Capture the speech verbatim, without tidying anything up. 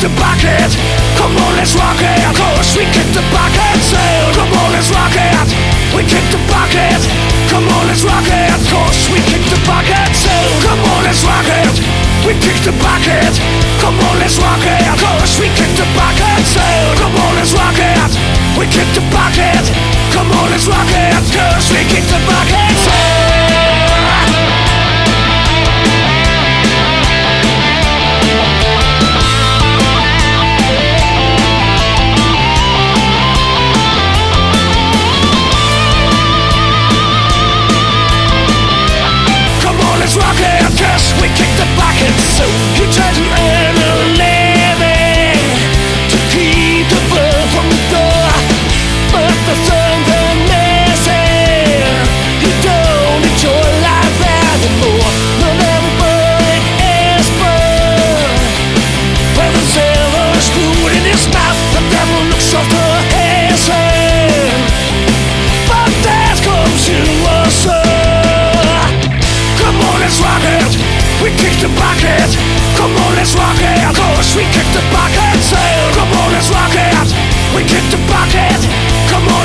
the bucket. Come on, let's rock it. Cause we kick the bucket sound. Come on, let's rock it. We kick the bucket. Come on, let's rock it. Cause we kick the bucket sound. Come on, let's rock it. We kick the bucket. Come on, let's rock it. Cause we kick the bucket sound. Come on, let's rock it. We kick the bucket. Come on, let's rock it. Cause we kick the bucket sound. Let's rock it, cause we kick the bucket. So you try to earn a living to keep the bird from the door, but the thunder missing. You don't enjoy life anymore. Not everybody is burned. When the silver spoon in his mouth, the devil looks after his hand. But death comes to us. Let's rock it, we kick the bucket. Come on, let's rock it. Cause we kick the bucket.